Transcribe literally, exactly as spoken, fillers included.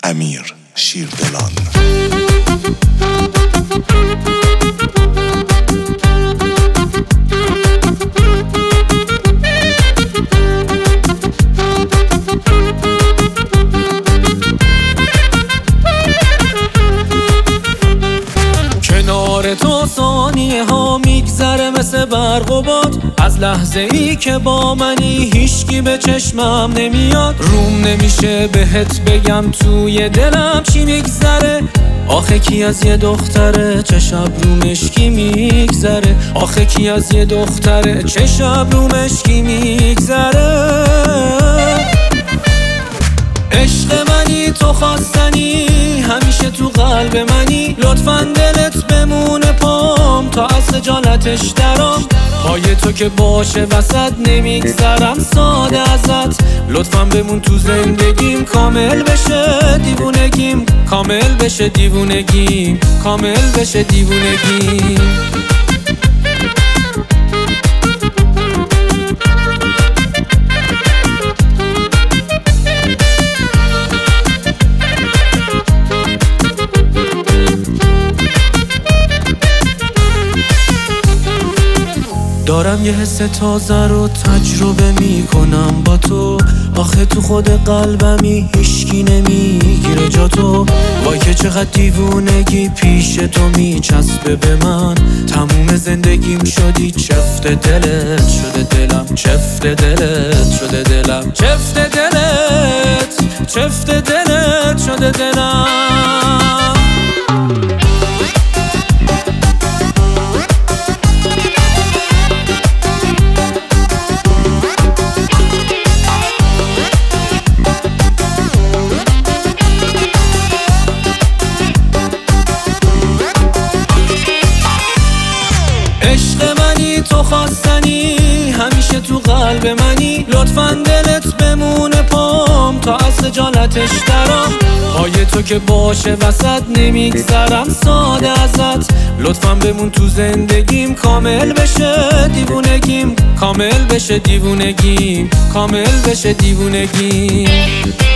امیر شیردلان. کنار تو ثانیه ها میگذره مثل برق و باد، از لحظه ای که با منی هیچکی به چشمم نمیاد. روم نمیشه بهت بگم توی دلم چی میگذره، آخه کی از یه دختره چه شب رو مشکی میگذره، آخه کی از یه دختره چه شب رو مشکی میگذره. عشق منی تو خواستنی همیشه تو قلب منی، لطفاً دلت بمونه پام تا از خجالتش درام. پای تو که باشه وسط نمیگذرم ساده ازت، لطفاً بمون تو زندگیم کامل بشه دیوونگیم، کامل بشه دیوونگیم، کامل بشه دیوونگیم. دارم یه حس تازه رو تجربه میکنم با تو، آخه تو خود قلبمی هیچکی نمیگیره جا تو. وای که چقدر دیوونگی پیش تو میچسبه به من، تموم زندگیم شدی چفت دلت شده دلم، چفت دلت شده دلم، چفت دلت چفت دلت شده دلم. عشق منی تو خواستنی همیشه تو قلب منی، لطفاً دلت بمونه پام تا از خجالتش درام. پای تو که باشه وسط نمیگذرم ساده ازت، لطفاً بمون تو زندگیم کامل بشه دیوونگیم، کامل بشه دیوونگیم، کامل بشه دیوونگیم.